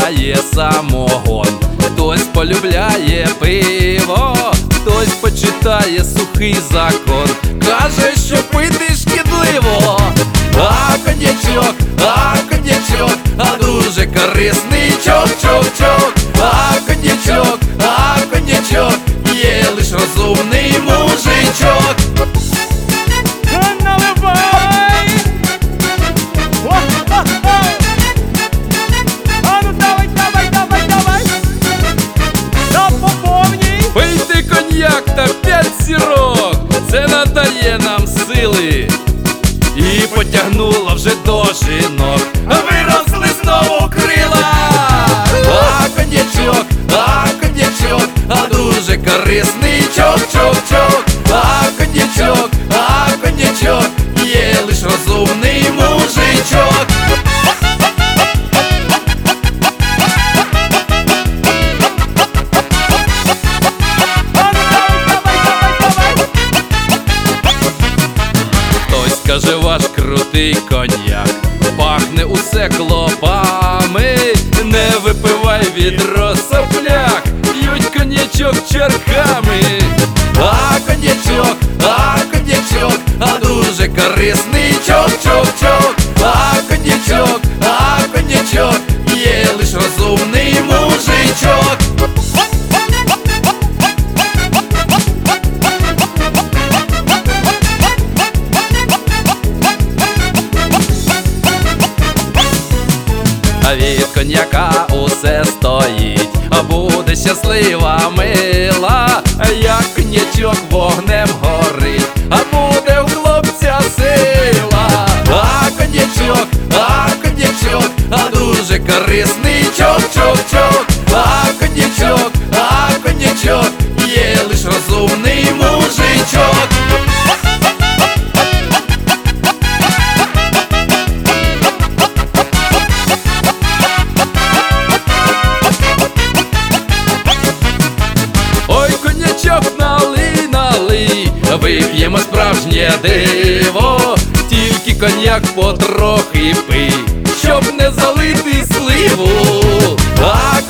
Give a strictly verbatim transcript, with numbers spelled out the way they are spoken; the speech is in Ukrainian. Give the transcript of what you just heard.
полюбляє самогон, хтось полюбляє пиво, хтось почитає сухий закон, каже, що пити шкідливо. А коньячок, а коньячок, а дуже корисний чок-чок-чок. А коньячок, а коньячок, є лиш розумний мужичок. Наливай! О-о-о! А ну давай, давай, давай, давай! Да поповній! Пийте коньяк та п'ять сірок, це надає нам сили і потягнуло вже до жінок, виросли знову крила. А коньячок, а коньячок, а дуже корисний чок-чок-чок. А коньячок, а коньячок, є лиш розумний мужичок. А ну давай, давай, давай, давай! Хтось каже, ваш крутий коньяк пахне усе клопами. Не випивай відро сопляк, п'ють коньячок чарками. А коньячок, а коньячок, а дуже корисний чок-чок-чок. А коньячок, а коньячок, є лиш розумний мужичок. А від коньяка усе стоїть, а буде щаслива мила, як коньячок вогнем горить, а буде у хлопця сила. А коньячок, а коньячок, а дуже корисний чок-чок-чок. А коньячок, а коньячок, є лиш розумний мужичок. Ой, коньячок налий, налий, вип'ємо справжнє диво, тільки коньяк потрохи пий, щоб не залити сливу. А